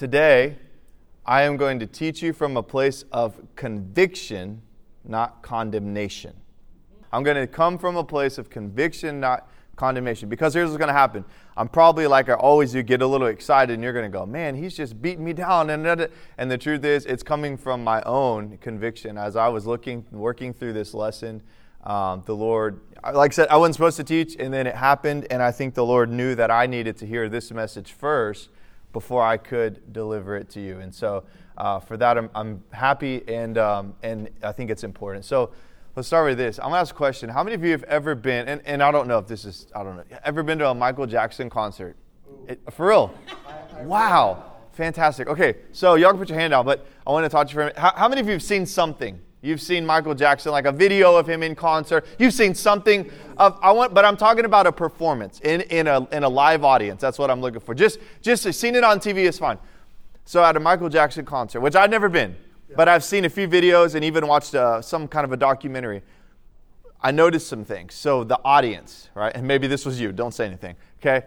Today, I am going to teach you from a place of conviction, not condemnation. I'm going to come from a place of conviction, not condemnation. Because here's what's going to happen. I'm probably, like I always do, get a little excited, and you're going to go, man, he's just beating me down. And the truth is, it's coming from my own conviction. As I was working through this lesson, the Lord, like I said, I wasn't supposed to teach, and then it happened, and I think the Lord knew that I needed to hear this message first before I could deliver it to you. And so for that, I'm happy, and I think it's important. So let's start with this. I'm going to ask a question. How many of you have ever been, and I don't know if this is, ever been to a Michael Jackson concert? For real? Wow. Fantastic. Okay, so y'all can put your hand down, but I want to talk to you for a minute. How many of you have seen something? You've seen Michael Jackson, like a video of him in concert. You've seen something but I'm talking about a performance in a live audience. That's what I'm looking for. Just seeing it on TV is fine. So at a Michael Jackson concert, which I've never been, but I've seen a few videos and even watched some kind of a documentary. I noticed some things. So the audience, right? And maybe this was you. Don't say anything. Okay?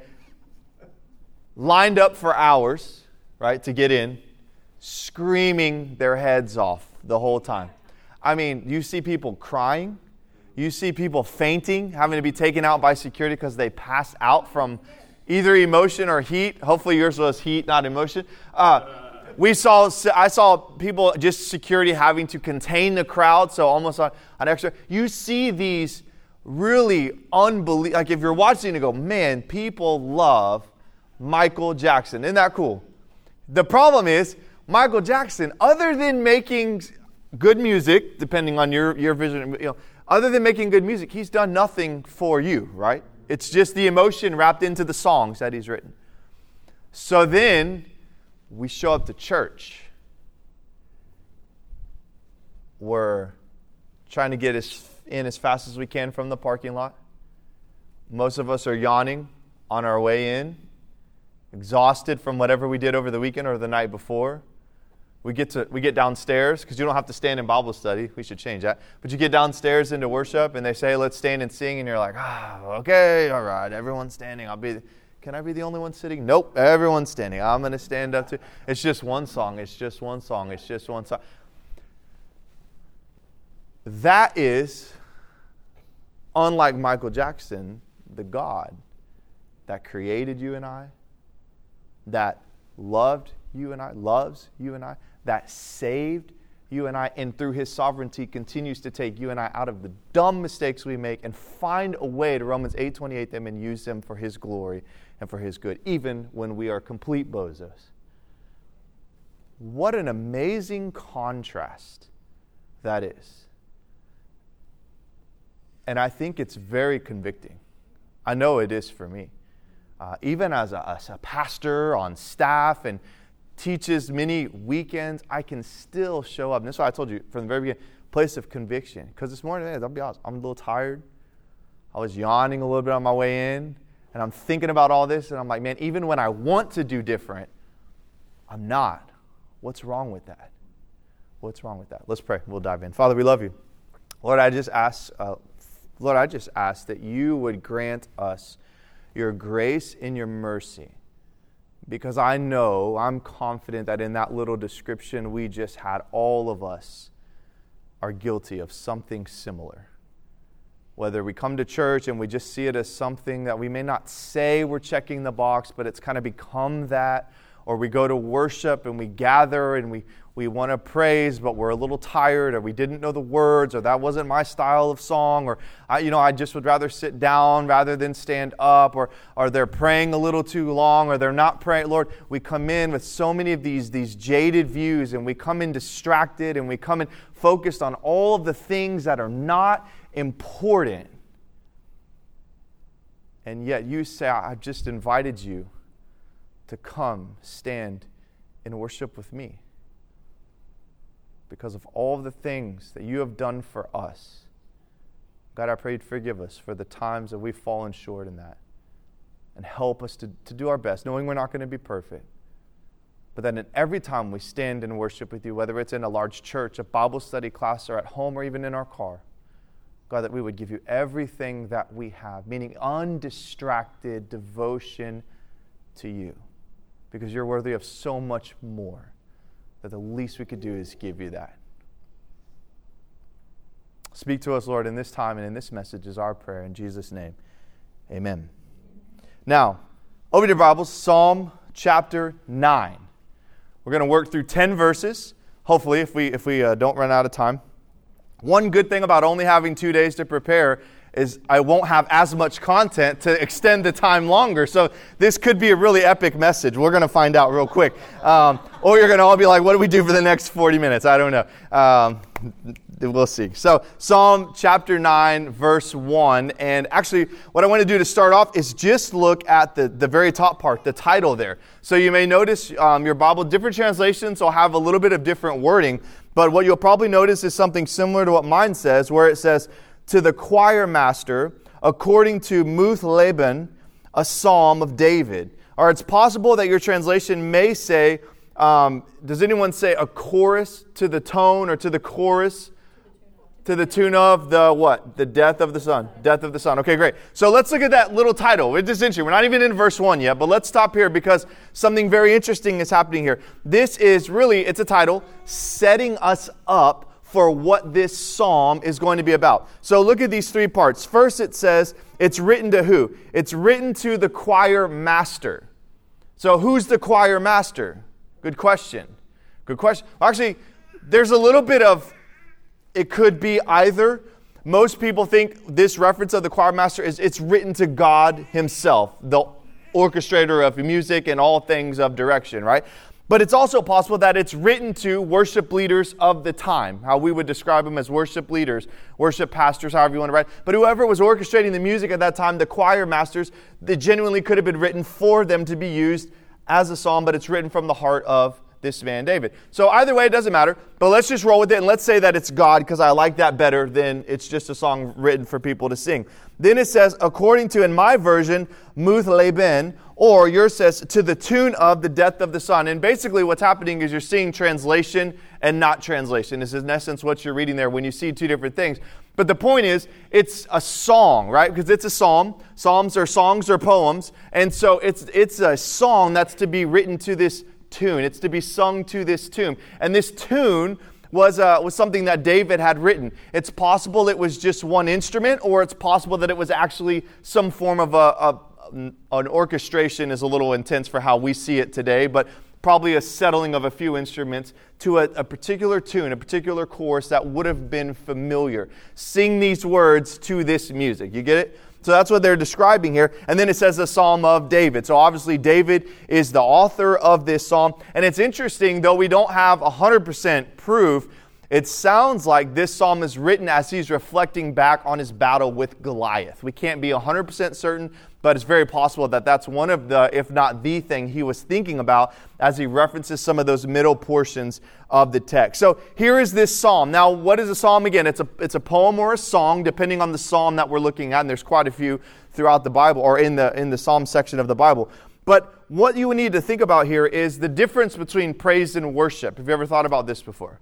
Lined up for hours, right, to get in, screaming their heads off the whole time. I mean, you see people crying. You see people fainting, having to be taken out by security because they passed out from either emotion or heat. Hopefully yours was heat, not emotion. I saw people, just security having to contain the crowd, so almost on extra. You see these really unbelievable, like if you're watching and go, man, people love Michael Jackson. Isn't that cool? The problem is, Michael Jackson, other than making good music, depending on your vision, other than making good music, he's done nothing for you, right? It's just the emotion wrapped into the songs that he's written. So then we show up to church. We're trying to get in as fast as we can from the parking lot. Most of us are yawning on our way in, exhausted from whatever we did over the weekend or the night before. We get downstairs, because you don't have to stand in Bible study. We should change that. But you get downstairs into worship, and they say, let's stand and sing. And you're like, okay, all right, everyone's standing. Can I be the only one sitting? Nope, everyone's standing. I'm going to stand up too. It's just one song. It's just one song. It's just one song. That is, unlike Michael Jackson, the God that created you and I, that loved you and I, loves you and I, that saved you and I, and through His sovereignty continues to take you and I out of the dumb mistakes we make and find a way to Romans 8:28 them and use them for His glory and for His good, even when we are complete bozos. What an amazing contrast that is. And I think it's very convicting. I know it is for me. Even as a pastor on staff and teaches many weekends, I can still show up. And that's why I told you from the very beginning, place of conviction. Because this morning, I'll be honest, I'm a little tired. I was yawning a little bit on my way in. And I'm thinking about all this. And I'm like, man, even when I want to do different, I'm not. What's wrong with that? What's wrong with that? Let's pray. We'll dive in. Father, we love you. Lord, I just ask that you would grant us your grace and your mercy. Because I'm confident that in that little description we just had, all of us are guilty of something similar. Whether we come to church and we just see it as something that we may not say we're checking the box, but it's kind of become that, or we go to worship and we gather and we want to praise, but we're a little tired, or we didn't know the words, or that wasn't my style of song, or I just would rather sit down rather than stand up, or they're praying a little too long, or they're not praying. Lord, we come in with so many of these jaded views, and we come in distracted, and we come in focused on all of the things that are not important. And yet you say, I've just invited you to come stand and worship with me. Because of all of the things that you have done for us. God, I pray you'd forgive us for the times that we've fallen short in that. And help us to do our best, knowing we're not going to be perfect. But then in every time we stand and worship with you, whether it's in a large church, a Bible study class, or at home, or even in our car, God, that we would give you everything that we have, meaning undistracted devotion to you. because you're worthy of so much more that the least we could do is give you that. Speak to us, Lord, in this time and in this message is our prayer. In Jesus' name, amen. Now, open your Bibles, Psalm chapter 9. We're going to work through 10 verses, hopefully, if we don't run out of time. One good thing about only having 2 days to prepare is I won't have as much content to extend the time longer. So this could be a really epic message. We're going to find out real quick. Or you're going to all be like, what do we do for the next 40 minutes? I don't know. We'll see. So Psalm chapter 9, verse 1. And actually, what I want to do to start off is just look at the very top part, the title there. So you may notice your Bible, different translations will have a little bit of different wording. But what you'll probably notice is something similar to what mine says, where it says, to the choir master, according to Muth-Laban, a psalm of David. Or it's possible that your translation may say, does anyone say a chorus to the tone or to the chorus? To the tune of the what? The death of the Son. Death of the Son. Okay, great. So let's look at that little title. It's interesting. We're not even in verse 1 yet, but let's stop here because something very interesting is happening here. This is really, it's a title, setting us up for what this psalm is going to be about. So look at these three parts. First it says, it's written to who? It's written to the choir master. So who's the choir master? Good question. Good question. Actually, there's a little bit of, it could be either. Most people think this reference of the choir master is it's written to God himself, the orchestrator of music and all things of direction, right? But it's also possible that it's written to worship leaders of the time, how we would describe them as worship leaders, worship pastors, however you want to write. But whoever was orchestrating the music at that time, the choir masters, that genuinely could have been written for them to be used as a psalm, but it's written from the heart of this man David. So either way, it doesn't matter, but let's just roll with it and let's say that it's God because I like that better than it's just a song written for people to sing. Then it says, according to, in my version, Muth-Laban, or yours says, to the tune of the death of the Son. And basically what's happening is you're seeing translation and not translation. This is in essence what you're reading there when you see two different things. But the point is, it's a song, right? Because it's a psalm. Psalms are songs or poems. And so it's a song that's to be written to this tune. It's to be sung to this tune. And this tune was something that David had written. It's possible it was just one instrument, or it's possible that it was actually some form of an orchestration is a little intense for how we see it today, but probably a settling of a few instruments to a particular tune, a particular chorus that would have been familiar. Sing these words to this music. You get it? So that's what they're describing here. And then it says the Psalm of David. So obviously David is the author of this psalm. And it's interesting, though we don't have 100% proof, it sounds like this psalm is written as he's reflecting back on his battle with Goliath. We can't be 100% certain, but it's very possible that that's one of the, if not the thing he was thinking about as he references some of those middle portions of the text. So here is this psalm. Now, what is a psalm? Again, it's a poem or a song, depending on the psalm that we're looking at. And there's quite a few throughout the Bible, or in the psalm section of the Bible. But what you need to think about here is the difference between praise and worship. Have you ever thought about this before?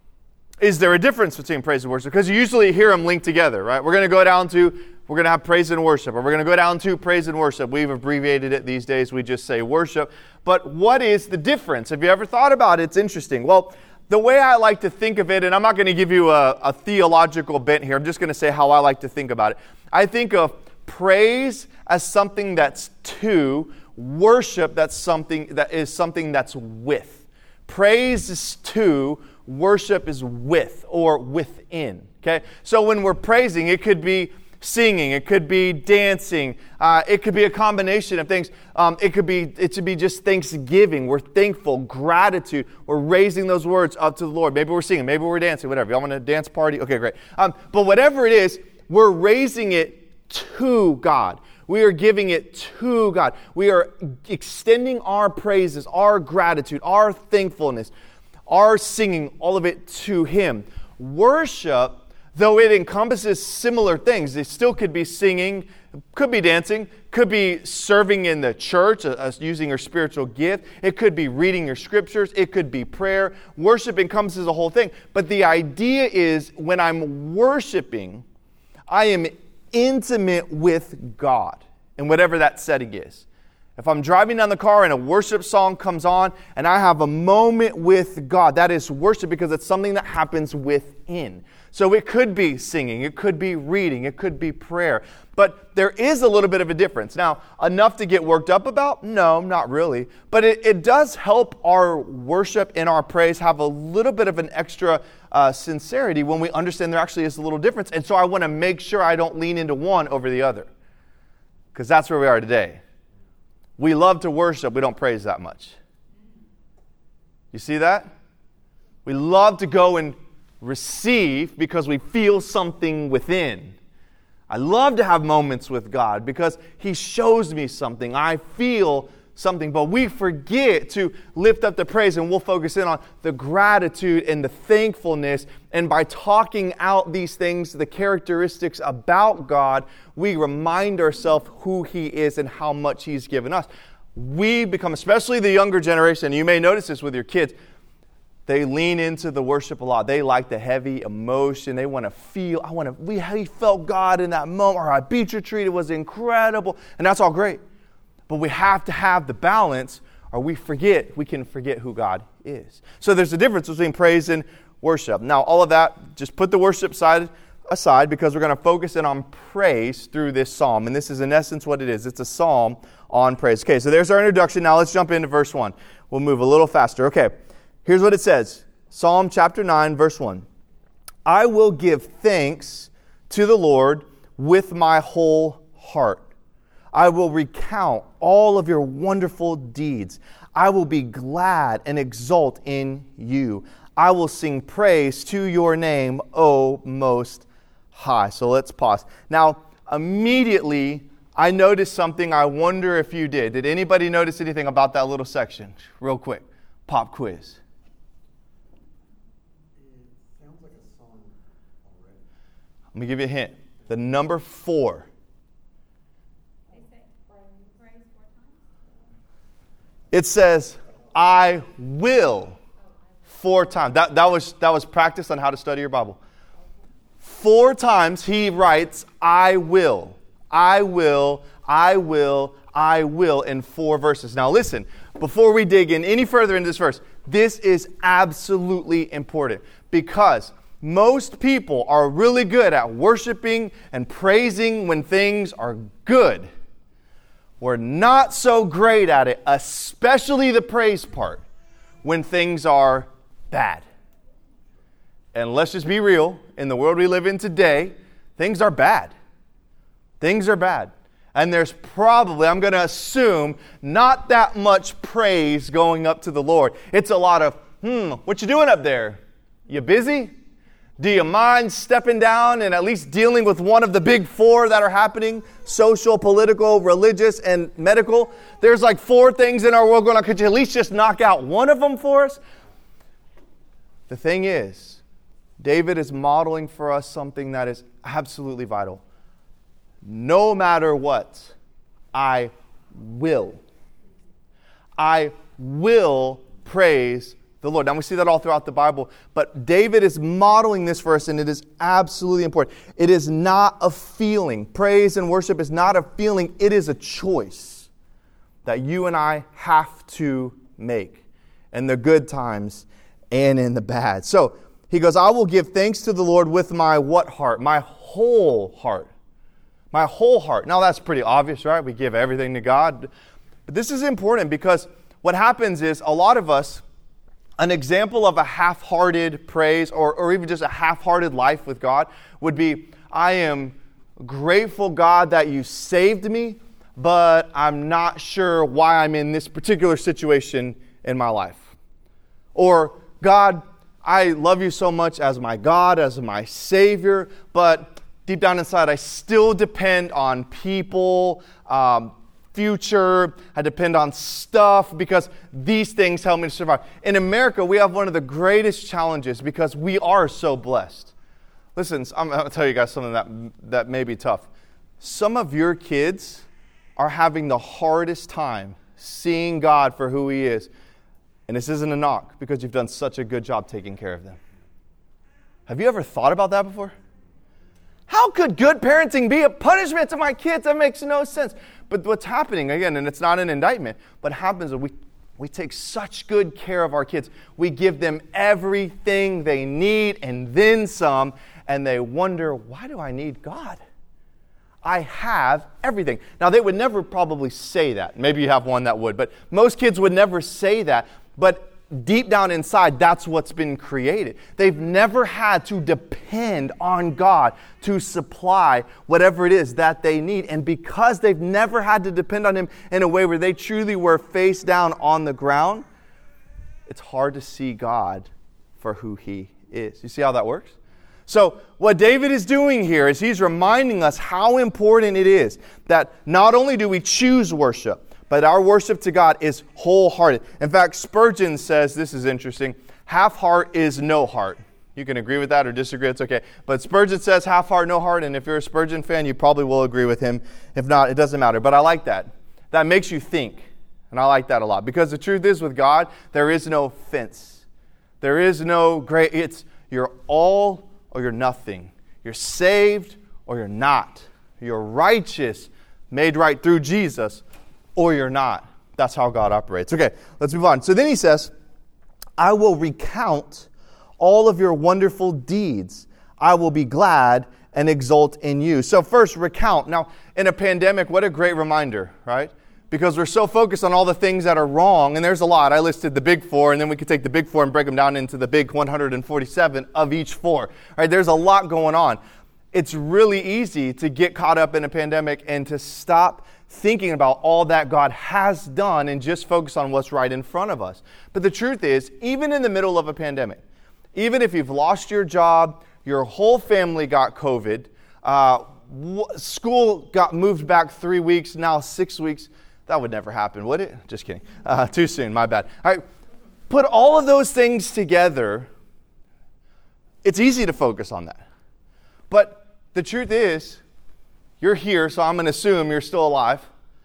Is there a difference between praise and worship? Because you usually hear them linked together, right? We're going to have praise and worship, or we're going to go down to praise and worship. We've abbreviated it these days. We just say worship. But what is the difference? Have you ever thought about it? It's interesting. Well, the way I like to think of it, and I'm not going to give you a theological bent here. I'm just going to say how I like to think about it. I think of praise as something that's to, worship that's something that's with. Praise is to, worship is with or within. Okay? So when we're praising, it could be singing, it could be dancing, it could be a combination of things. It could be just thanksgiving. We're thankful, gratitude. We're raising those words up to the Lord. Maybe we're singing, maybe we're dancing, whatever. Y'all want a dance party? Okay, great. But whatever it is, we're raising it to God. We are giving it to God. We are extending our praises, our gratitude, our thankfulness, our singing, all of it to Him. Worship, though it encompasses similar things, it still could be singing, could be dancing, could be serving in the church, using your spiritual gift. It could be reading your scriptures. It could be prayer. Worship encompasses the whole thing. But the idea is when I'm worshiping, I am intimate with God in whatever that setting is. If I'm driving down the car and a worship song comes on and I have a moment with God, that is worship because it's something that happens within. So it could be singing, it could be reading, it could be prayer. But there is a little bit of a difference. Now, enough to get worked up about? No, not really. But it does help our worship and our praise have a little bit of an extra sincerity when we understand there actually is a little difference. And so I want to make sure I don't lean into one over the other. Because that's where we are today. We love to worship, we don't praise that much. You see that? We love to go and receive because we feel something within. I love to have moments with God because He shows me something. I feel something, but we forget to lift up the praise, and we'll focus in on the gratitude and the thankfulness. And by talking out these things, the characteristics about God, we remind ourselves who He is and how much He's given us. We become, especially the younger generation, you may notice this with your kids, they lean into the worship a lot. They like the heavy emotion. They want to feel, we felt God in that moment. Our beach retreat, it was incredible. And that's all great. But we have to have the balance, or we can forget who God is. So there's a difference between praise and worship. Now, all of that, just put the worship side aside because we're going to focus in on praise through this psalm. And this is in essence what it is. It's a psalm on praise. Okay, so there's our introduction. Now let's jump into verse 1. We'll move a little faster. Okay, here's what it says. Psalm chapter 9, verse 1. I will give thanks to the Lord with my whole heart. I will recount all of your wonderful deeds. I will be glad and exult in you. I will sing praise to your name, O Most High. So let's pause. Now, immediately, I noticed something. I wonder if you did. Did anybody notice anything about that little section? Real quick. Pop quiz. It sounds like a song already. Let me give you a hint. The number 4. It says, I will 4 times. That was practice on how to study your Bible. 4 times he writes, I will, I will, I will, I will in 4 verses. Now listen, before we dig in any further into this verse, this is absolutely important because most people are really good at worshiping and praising when things are good. We're not so great at it, especially the praise part, when things are bad. And let's just be real, in the world we live in today, things are bad. Things are bad. And there's probably, I'm going to assume, not that much praise going up to the Lord. It's a lot of, what you doing up there? You busy? Do you mind stepping down and at least dealing with one of the big 4 that are happening? Social, political, religious, and medical. There's like 4 things in our world going on. Could you at least just knock out one of them for us? The thing is, David is modeling for us something that is absolutely vital. No matter what, I will praise the Lord. Now we see that all throughout the Bible, but David is modeling this for us, and it is absolutely important. It is not a feeling. Praise and worship is not a feeling. It is a choice that you and I have to make in the good times and in the bad. So he goes, I will give thanks to the Lord with my what heart? My whole heart. My whole heart. Now that's pretty obvious, right? We give everything to God. But this is important because what happens is a lot of us, an example of a half-hearted praise or even just a half-hearted life with God would be, I am grateful, God, that you saved me, but I'm not sure why I'm in this particular situation in my life. Or, God, I love you so much as my God, as my Savior, but deep down inside, I still depend on people, future, I depend on stuff because these things help me to survive. In America, we have one of the greatest challenges because we are so blessed. Listen, I'm going to tell you guys something that may be tough. Some of your kids are having the hardest time seeing God for who He is. And this isn't a knock because you've done such a good job taking care of them. Have you ever thought about that before? How could good parenting be a punishment to my kids? That makes no sense. But what's happening, again, and it's not an indictment, but happens is we take such good care of our kids. We give them everything they need and then some, and they wonder, why do I need God? I have everything. Now, they would never probably say that. Maybe you have one that would, but most kids would never say that. But deep down inside, that's what's been created. They've never had to depend on God to supply whatever it is that they need. And because they've never had to depend on Him in a way where they truly were face down on the ground, it's hard to see God for who He is. You see how that works? So what David is doing here is he's reminding us how important it is that not only do we choose worship, but our worship to God is wholehearted. In fact, Spurgeon says, this is interesting, half heart is no heart. You can agree with that or disagree, it's okay. But Spurgeon says half heart, no heart, and if you're a Spurgeon fan, you probably will agree with him. If not, it doesn't matter. But I like that. That makes you think, and I like that a lot. Because the truth is with God, there is no fence. There is no gray, it's you're all or you're nothing. You're saved or you're not. You're righteous, made right through Jesus, or you're not. That's how God operates. Okay, let's move on. So then he says, I will recount all of your wonderful deeds. I will be glad and exult in you. So first, recount. Now, in a pandemic, what a great reminder, right? Because we're so focused on all the things that are wrong, and there's a lot. I listed the big four, and then we could take the big four and break them down into the big 147 of each four. Right? There's a lot going on. It's really easy to get caught up in a pandemic and to stop thinking about all that God has done and just focus on what's right in front of us. But the truth is, even in the middle of a pandemic, even if you've lost your job, your whole family got COVID, school got moved back 3 weeks, now 6 weeks, that would never happen, would it? Just kidding. Too soon, my bad. All right, put all of those things together, it's easy to focus on that. But the truth is, you're here, so I'm going to assume you're still alive.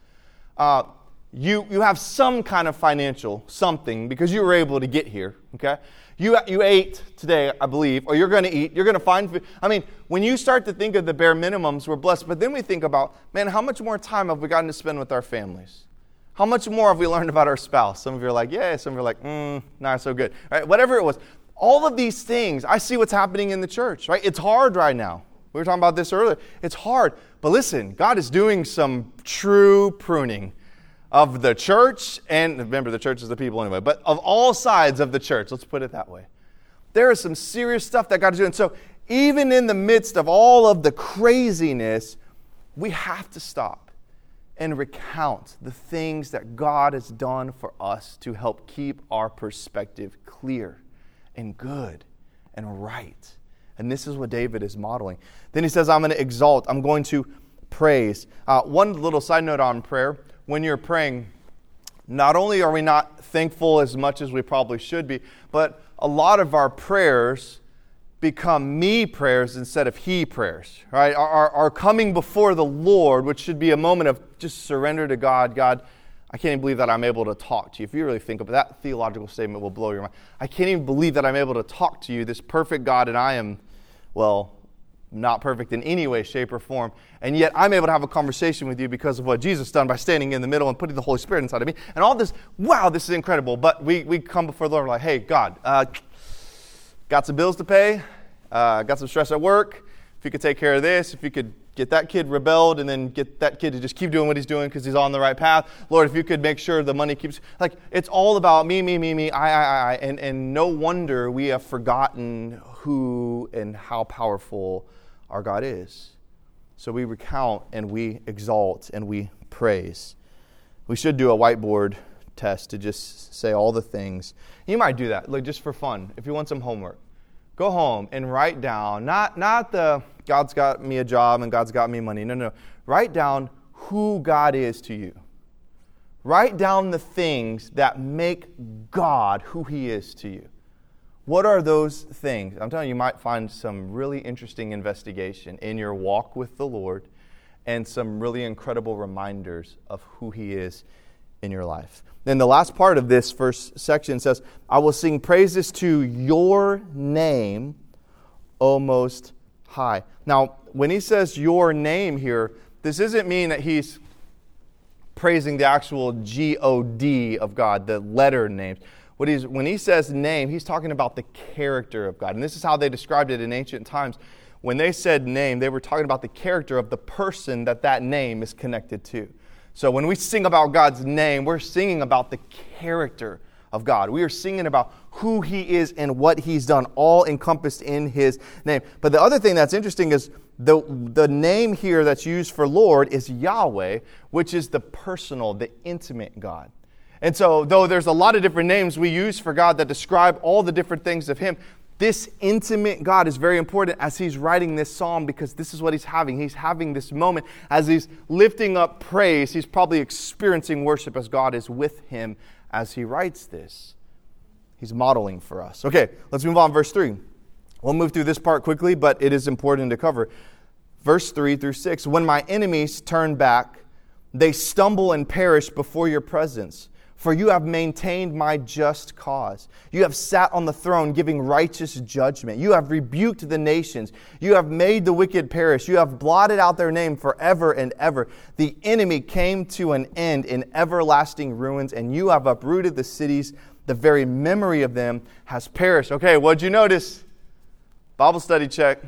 You have some kind of financial something because you were able to get here, okay? You ate today, I believe, or you're going to eat. You're going to find food. I mean, when you start to think of the bare minimums, we're blessed. But then we think about, man, how much more time have we gotten to spend with our families? How much more have we learned about our spouse? Some of you are like, yeah. Some of you are like, not so good. Right? Whatever it was. All of these things, I see what's happening in the church, right? It's hard right now. We were talking about this earlier. It's hard. But listen, God is doing some true pruning of the church, and remember, the church is the people anyway, but of all sides of the church, let's put it that way. There is some serious stuff that God is doing. So even in the midst of all of the craziness, we have to stop and recount the things that God has done for us to help keep our perspective clear and good and right. And this is what David is modeling. Then he says, I'm going to exalt. I'm going to praise. One little side note on prayer. When you're praying, not only are we not thankful as much as we probably should be, but a lot of our prayers become me prayers instead of he prayers, right? Our coming before the Lord, which should be a moment of just surrender to God. God, I can't even believe that I'm able to talk to you. If you really think about that theological statement will blow your mind. I can't even believe that I'm able to talk to you, this perfect God, and I am, well, not perfect in any way, shape, or form. And yet I'm able to have a conversation with you because of what Jesus done by standing in the middle and putting the Holy Spirit inside of me. And all this, wow, this is incredible. But we come before the Lord like, hey, God, got some bills to pay, got some stress at work. If you could take care of this, if you could get that kid rebelled and then get that kid to just keep doing what he's doing because he's on the right path. Lord, if you could make sure the money keeps, like, it's all about me, I. And no wonder we have forgotten who and how powerful our God is. So we recount and we exalt and we praise. We should do a whiteboard test to just say all the things. You might do that, like just for fun, if you want some homework. Go home and write down, not the God's got me a job and God's got me money. No. Write down who God is to you. Write down the things that make God who He is to you. What are those things? I'm telling you, you might find some really interesting investigation in your walk with the Lord and some really incredible reminders of who He is in your life. Then the last part of this first section says, I will sing praises to your name, O Most High. Now, when he says your name here, this doesn't mean that he's praising the actual G-O-D of God, the letter names. When he says name, he's talking about the character of God. And this is how they described it in ancient times. When they said name, they were talking about the character of the person that name is connected to. So when we sing about God's name, we're singing about the character of God. We are singing about who he is and what he's done, all encompassed in his name. But the other thing that's interesting is the name here that's used for Lord is Yahweh, which is the personal, the intimate God. And so though there's a lot of different names we use for God that describe all the different things of him, this intimate God is very important as he's writing this psalm, because this is what he's having. He's having this moment as he's lifting up praise. He's probably experiencing worship as God is with him as he writes this. He's modeling for us. Okay, let's move on. Verse 3. We'll move through this part quickly, but it is important to cover. Verse 3 through 6. When my enemies turn back, they stumble and perish before your presence. For you have maintained my just cause. You have sat on the throne giving righteous judgment. You have rebuked the nations. You have made the wicked perish. You have blotted out their name forever and ever. The enemy came to an end in everlasting ruins, and you have uprooted the cities. The very memory of them has perished. Okay, what'd you notice? Bible study check.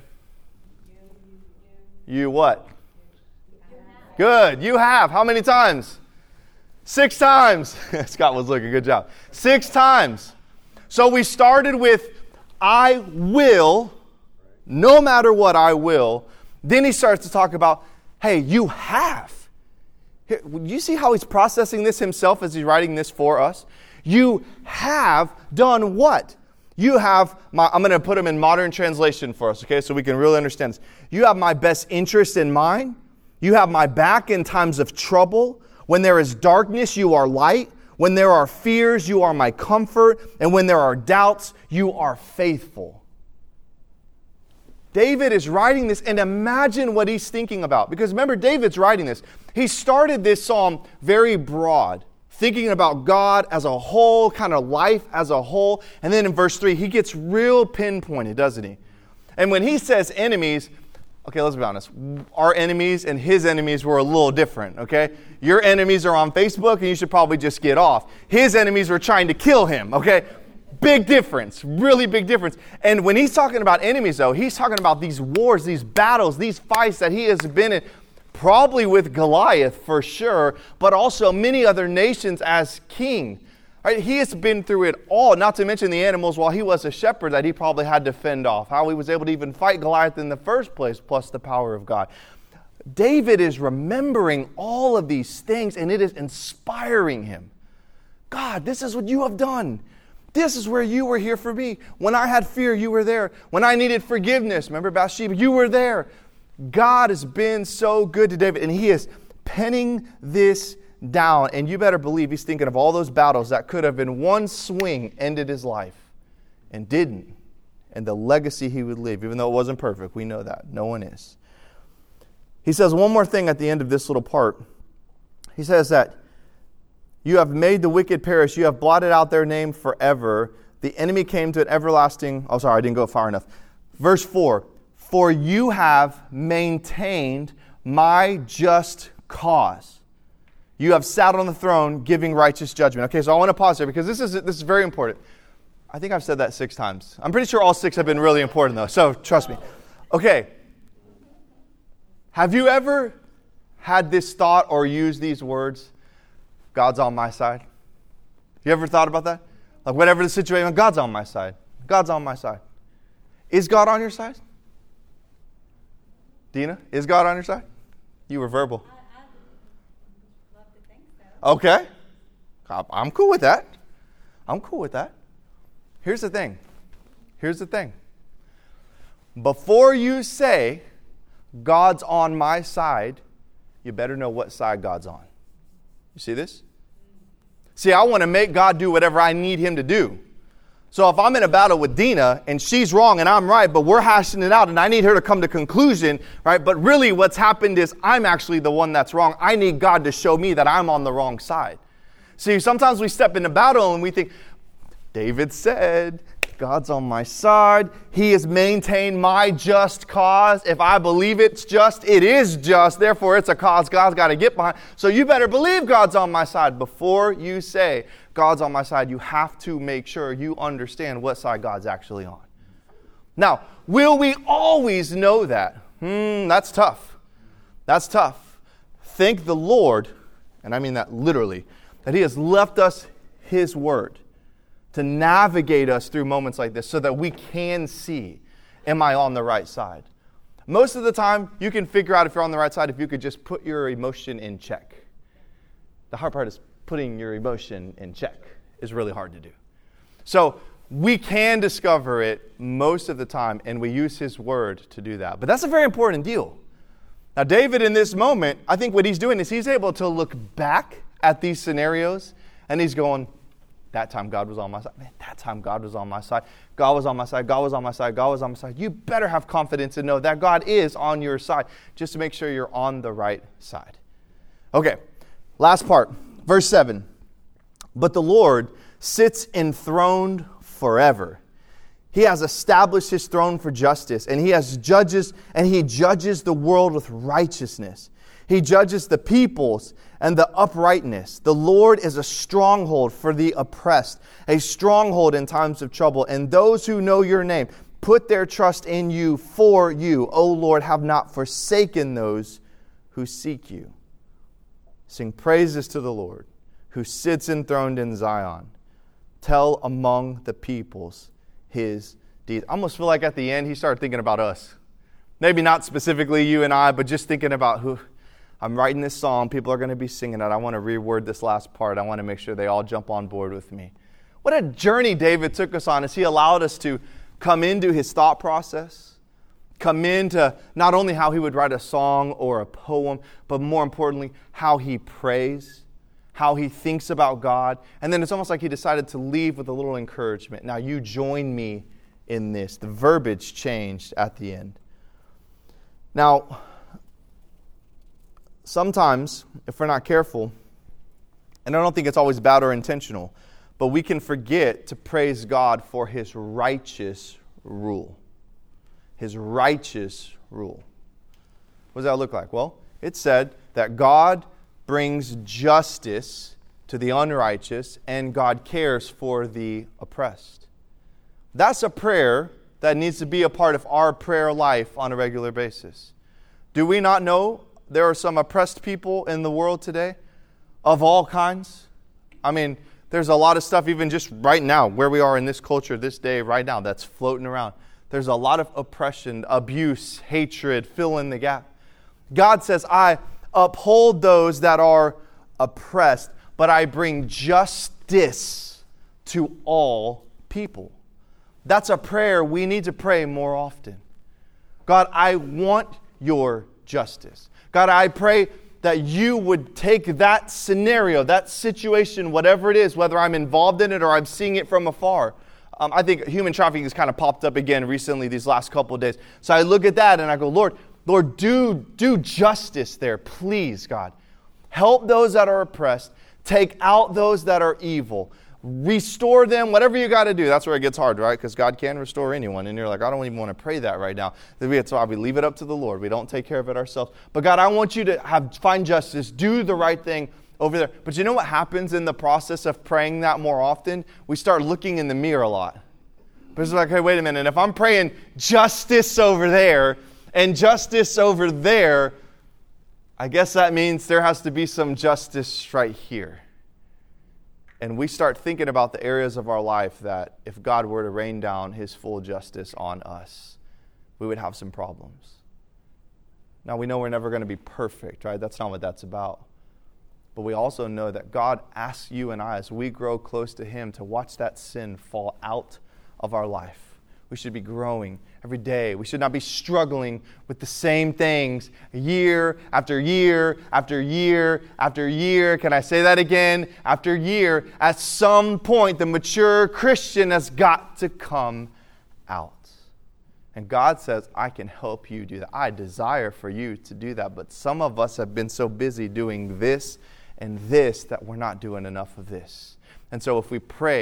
You what? Good. You have. How many times? 6 times. Scott was looking. Good job. 6 times. So we started with, I will, no matter what, I will. Then he starts to talk about, hey, you have. Here, you see how he's processing this himself as he's writing this for us? You have done what? You have I'm going to put them in modern translation for us, okay, so we can really understand this. You have my best interest in mind. You have my back in times of trouble. When there is darkness, you are light. When there are fears, you are my comfort. And when there are doubts, you are faithful. David is writing this, and imagine what he's thinking about. Because remember, David's writing this. He started this psalm very broad, thinking about God as a whole, kind of life as a whole. And then in verse 3, he gets real pinpointed, doesn't he? And when he says enemies, okay, let's be honest. Our enemies and his enemies were a little different, okay? Your enemies are on Facebook, and you should probably just get off. His enemies were trying to kill him, okay? Big difference, really big difference. And when he's talking about enemies, though, he's talking about these wars, these battles, these fights that he has been in, probably with Goliath for sure, but also many other nations as king. Right? He has been through it all, not to mention the animals while he was a shepherd that he probably had to fend off, how he was able to even fight Goliath in the first place, plus the power of God. David is remembering all of these things, and it is inspiring him. God, this is what you have done. This is where you were here for me. When I had fear, you were there. When I needed forgiveness, remember Bathsheba, you were there. God has been so good to David, and he is penning this down, and you better believe he's thinking of all those battles that could have in one swing ended his life and didn't, and the legacy he would leave, even though it wasn't perfect. We know that. No one is. He says one more thing at the end of this little part. He says that you have made the wicked perish. You have blotted out their name forever. The enemy came to an everlasting... Oh, sorry, I didn't go far enough. Verse 4. For you have maintained my just cause. You have sat on the throne giving righteous judgment. Okay, so I want to pause here because this is very important. I think I've said that 6 times. I'm pretty sure all 6 have been really important though, so trust me. Okay. Have you ever had this thought or used these words, God's on my side? You ever thought about that? Like whatever the situation, God's on my side. God's on my side. Is God on your side? Dina, is God on your side? You were verbal. I'd love to think so. Okay. I'm cool with that. I'm cool with that. Here's the thing. Before you say, God's on my side, you better know what side God's on. You see this? See, I want to make God do whatever I need him to do. So if I'm in a battle with Dina and she's wrong and I'm right, but we're hashing it out and I need her to come to conclusion, right? But really what's happened is I'm actually the one that's wrong. I need God to show me that I'm on the wrong side. See, sometimes we step into battle and we think, David said, God's on my side. He has maintained my just cause. If I believe it's just, it is just. Therefore, it's a cause God's got to get behind. So you better believe God's on my side. Before you say God's on my side, you have to make sure you understand what side God's actually on. Now, will we always know that? That's tough. That's tough. Thank the Lord, and I mean that literally, that He has left us His Word to navigate us through moments like this so that we can see, am I on the right side? Most of the time, you can figure out if you're on the right side if you could just put your emotion in check. The hard part is putting your emotion in check is really hard to do. So we can discover it most of the time, and we use His Word to do that. But that's a very important deal. Now, David, in this moment, I think what he's doing is he's able to look back at these scenarios, and he's going, that time God was on my side. Man, that time God was on my side. God was on my side. God was on my side. God was on my side. You better have confidence and know that God is on your side, just to make sure you're on the right side. Okay, last part. Verse 7. But the Lord sits enthroned forever. He has established His throne for justice, and He has judges, and He judges the world with righteousness. He judges the peoples and the uprightness. The Lord is a stronghold for the oppressed, a stronghold in times of trouble. And those who know your name put their trust in you for you. O Lord, have not forsaken those who seek you. Sing praises to the Lord, who sits enthroned in Zion. Tell among the peoples His deeds. I almost feel like at the end He started thinking about us. Maybe not specifically you and I, but just thinking about who. I'm writing this song. People are going to be singing it. I want to reword this last part. I want to make sure they all jump on board with me. What a journey David took us on as he allowed us to come into his thought process, come into not only how he would write a song or a poem, but more importantly, how he prays, how he thinks about God. And then it's almost like he decided to leave with a little encouragement. Now you join me in this. The verbiage changed at the end. Now, sometimes, if we're not careful, and I don't think it's always bad or intentional, but we can forget to praise God for His righteous rule. His righteous rule. What does that look like? Well, it said that God brings justice to the unrighteous and God cares for the oppressed. That's a prayer that needs to be a part of our prayer life on a regular basis. Do we not know there are some oppressed people in the world today of all kinds? I mean, there's a lot of stuff even just right now, where we are in this culture, this day, right now, that's floating around. There's a lot of oppression, abuse, hatred, fill in the gap. God says, I uphold those that are oppressed, but I bring justice to all people. That's a prayer we need to pray more often. God, I want your justice. God, I pray that you would take that scenario, that situation, whatever it is, whether I'm involved in it or I'm seeing it from afar. I think human trafficking has kind of popped up again recently these last couple of days. So I look at that and I go, Lord, do justice there, please, God. Help those that are oppressed. Take out those that are evil. Restore them, whatever you got to do. That's where it gets hard, right? Because God can restore anyone. And you're like, I don't even want to pray that right now. That's why we leave it up to the Lord. We don't take care of it ourselves. But God, I want you to find justice. Do the right thing over there. But you know what happens in the process of praying that more often? We start looking in the mirror a lot. But it's like, hey, wait a minute. If I'm praying justice over there and justice over there, I guess that means there has to be some justice right here. And we start thinking about the areas of our life that if God were to rain down His full justice on us, we would have some problems. Now, we know we're never going to be perfect, right? That's not what that's about. But we also know that God asks you and I, as we grow close to Him, to watch that sin fall out of our life. We should be growing every day. We should not be struggling with the same things year after year after year after year. Can I say that again? After year. At some point, the mature Christian has got to come out. And God says, I can help you do that. I desire for you to do that. But some of us have been so busy doing this and this that we're not doing enough of this. And so if we pray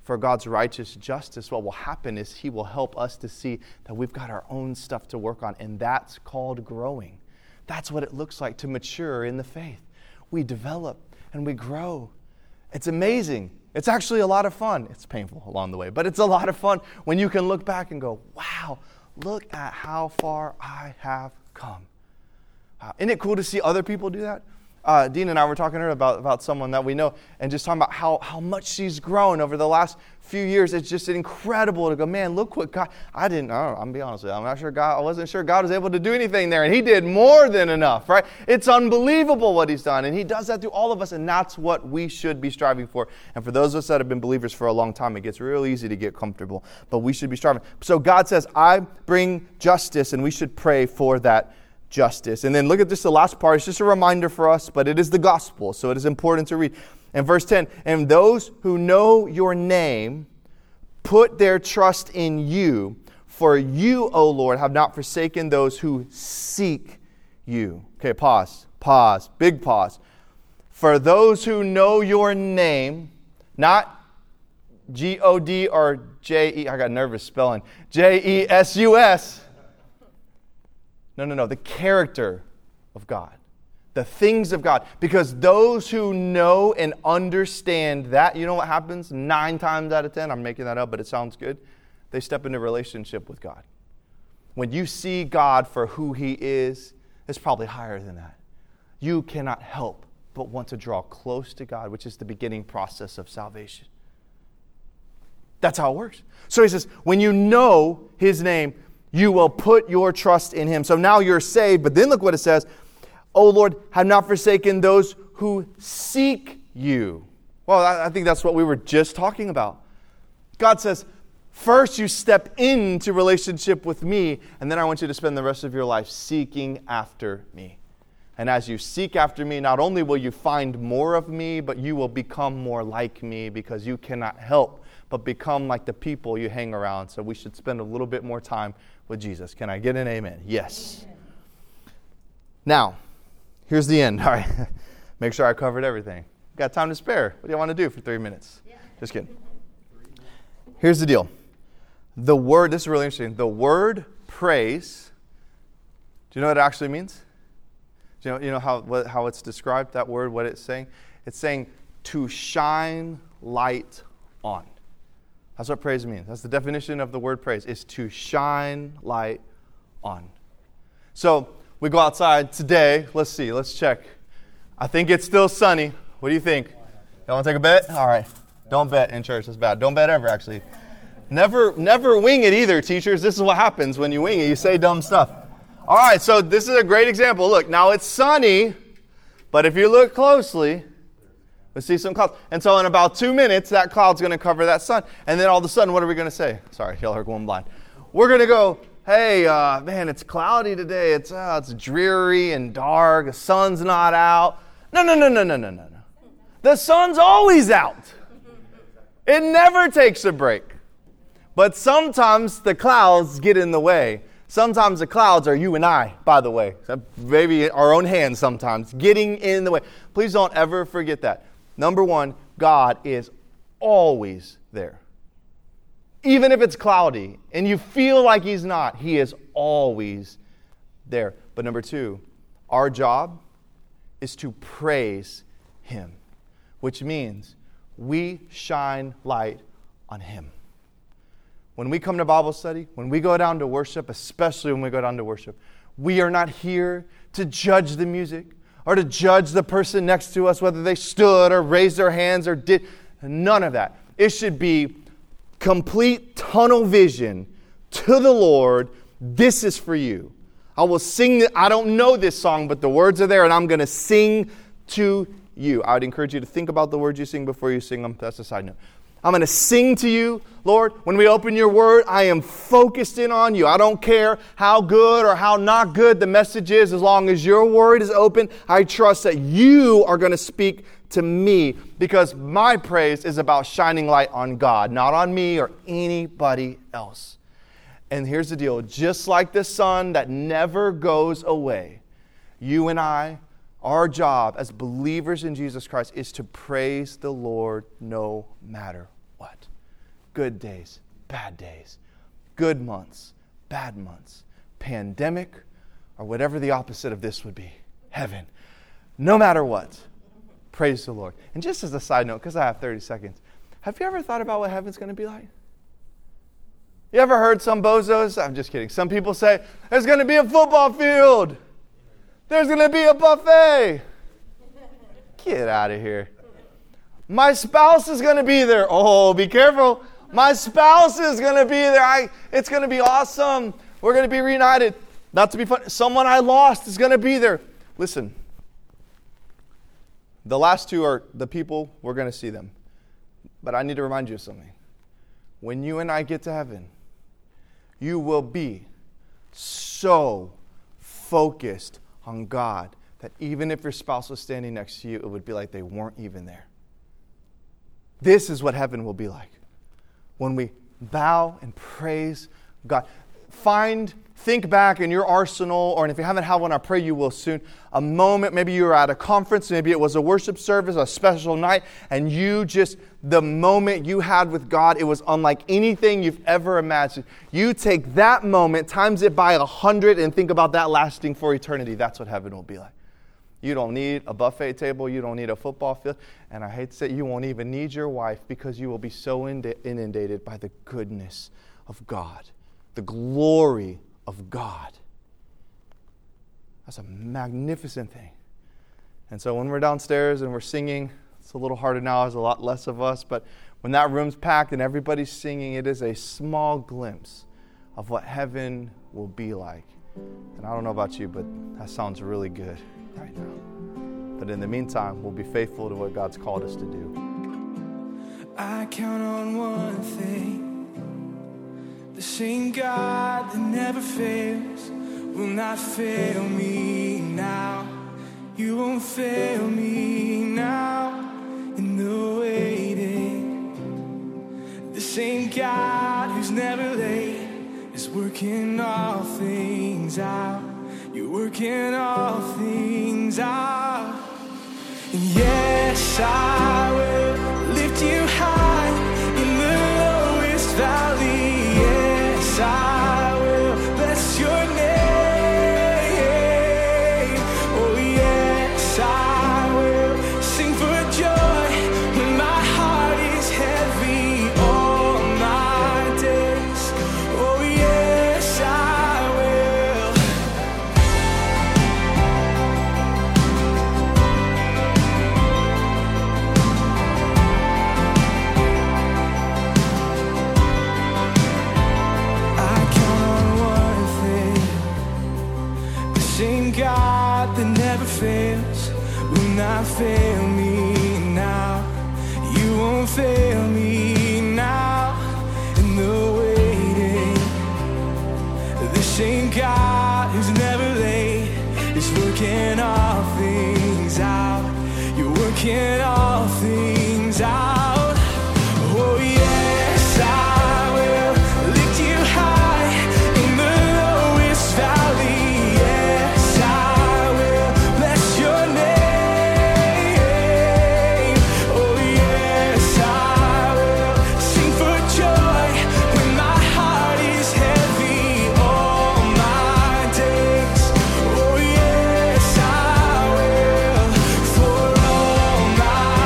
for God's righteous justice, what will happen is He will help us to see that we've got our own stuff to work on, and that's called growing. That's what it looks like to mature in the faith. We develop and we grow. It's amazing. It's actually a lot of fun. It's painful along the way, but it's a lot of fun when you can look back and go, wow, look at how far I have come. Isn't it cool to see other people do that? Dean and I were talking earlier about someone that we know and just talking about how much she's grown over the last few years. It's just incredible to go, man, look what God, I'm going to be honest with you. I wasn't sure God was able to do anything there, and He did more than enough, right? It's unbelievable what He's done, and He does that through all of us, and that's what we should be striving for. And for those of us that have been believers for a long time, it gets real easy to get comfortable, but we should be striving. So God says, I bring justice, and we should pray for that justice. And then look at just the last part. It's just a reminder for us, but it is the gospel, so it is important to read. In verse 10, and those who know your name put their trust in you, for you, O Lord, have not forsaken those who seek you. Okay, pause, big pause. For those who know your name, not G-O-D or J-E, I got nervous spelling, J-E-S-U-S. No, the character of God, the things of God. Because those who know and understand that, you know what happens 9 times out of 10? I'm making that up, but it sounds good. They step into relationship with God. When you see God for who He is, it's probably higher than that. You cannot help but want to draw close to God, which is the beginning process of salvation. That's how it works. So He says, when you know His name, you will put your trust in Him. So now you're saved, but then look what it says. O Lord, have not forsaken those who seek you. Well, I think that's what we were just talking about. God says, first you step into relationship with me, and then I want you to spend the rest of your life seeking after me. And as you seek after me, not only will you find more of me, but you will become more like me, because you cannot help but become like the people you hang around. So we should spend a little bit more time with Jesus. Can I get an amen? Yes. Amen. Now, here's the end. All right. Make sure I covered everything. Got time to spare. What do you want to do for 3 minutes? Yeah. Just kidding. Here's the deal. The word, this is really interesting. The word praise, do you know what it actually means? Do you know how it's described, that word, what it's saying? It's saying to shine light on. That's what praise means. That's the definition of the word praise, is to shine light on. So we go outside today. Let's see. Let's check. I think it's still sunny. What do you think? You want to take a bet? All right. Don't bet in church. That's bad. Don't bet ever, actually. Never wing it either, teachers. This is what happens when you wing it. You say dumb stuff. All right. So this is a great example. Look, now it's sunny, but if you look closely, let's see some clouds. And so in about 2 minutes, that cloud's going to cover that sun. And then all of a sudden, what are we going to say? Sorry, y'all are going blind. We're going to go, hey, man, it's cloudy today. It's dreary and dark. The sun's not out. No. The sun's always out. It never takes a break. But sometimes the clouds get in the way. Sometimes the clouds are you and I, by the way. Maybe our own hands sometimes, getting in the way. Please don't ever forget that. Number one, God is always there. Even if it's cloudy and you feel like He's not, He is always there. But number two, our job is to praise Him, which means we shine light on Him. When we come to Bible study, when we go down to worship, especially when we go down to worship, we are not here to judge the music or to judge the person next to us, whether they stood or raised their hands or did. None of that. It should be complete tunnel vision to the Lord. This is for you. I will sing. I don't know this song, but the words are there, and I'm going to sing to you. I would encourage you to think about the words you sing before you sing them. That's a side note. I'm going to sing to you, Lord. When we open your word, I am focused in on you. I don't care how good or how not good the message is. As long as your word is open, I trust that you are going to speak to me, because my praise is about shining light on God, not on me or anybody else. And here's the deal. Just like the sun that never goes away, you and I, our job as believers in Jesus Christ is to praise the Lord no matter what. good days, bad days, good months, bad months, pandemic, or whatever the opposite of this would be, heaven. No matter what, praise the Lord. And just as a side note, because I have 30 seconds, have you ever thought about what heaven's going to be like? You ever heard some bozos? I'm just kidding. Some people say, there's going to be a football field. There's going to be a buffet. Get out of here. My spouse is going to be there. Oh, be careful. My spouse is going to be there. It's going to be awesome. We're going to be reunited. Not to be funny. Someone I lost is going to be there. Listen. The last two are the people, we're going to see them. But I need to remind you of something. When you and I get to heaven, you will be so focused on God that even if your spouse was standing next to you, it would be like they weren't even there. This is what heaven will be like. When we bow and praise God. Think back in your arsenal, or if you haven't had one, I pray you will soon, a moment, maybe you were at a conference, maybe it was a worship service, a special night, and the moment you had with God, it was unlike anything you've ever imagined. You take that moment, times it by 100, and think about that lasting for eternity. That's what heaven will be like. You don't need a buffet table, you don't need a football field, and I hate to say you won't even need your wife, because you will be so inundated by the goodness of God, the glory of God. That's a magnificent thing. And so when we're downstairs and we're singing, it's a little harder now, there's a lot less of us, but when that room's packed and everybody's singing, it is a small glimpse of what heaven will be like. And I don't know about you, but that sounds really good right now. But in the meantime, we'll be faithful to what God's called us to do. I count on one thing. The same God that never fails will not fail me now. You won't fail me now in the waiting. The same God who's never late is working all things out. You're working all things out. And yes, I will lift you high in the lowest valley. I will bless your name. Oh yes, I will sing for joy when my heart is heavy all my days. Oh yes, I God that never fails will not fail me now. You won't fail me now in the waiting. The same God who's never late is working all things out. You're working all things out. Oh yes, I will lift you high in the lowest valley. My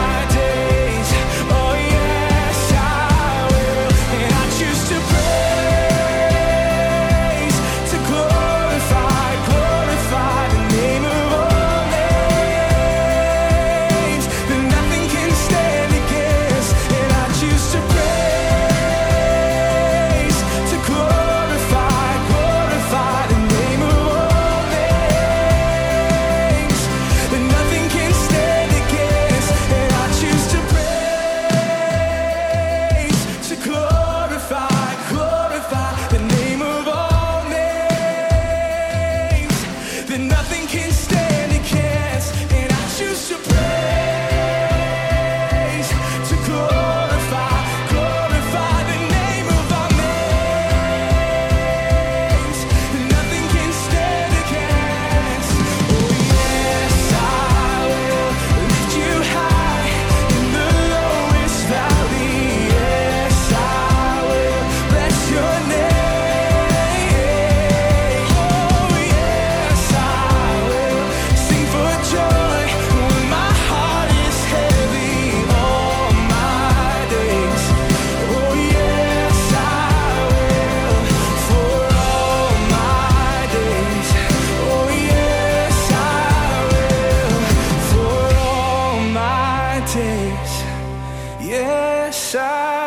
side.